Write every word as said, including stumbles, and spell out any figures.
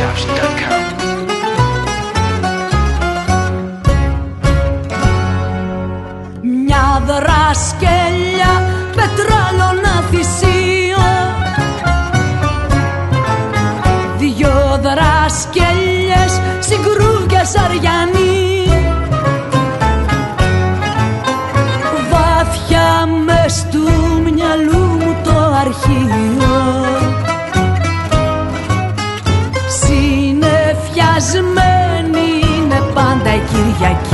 Lounge dot com. Μια δρασκέλια πετράλαιο να θυσίω, δυο δρασκέλιες συγκρούγες αριανοί, βάθια μες του μυαλού μου το αρχείο, συνεφιασμένη είναι πάντα η Κυριακή.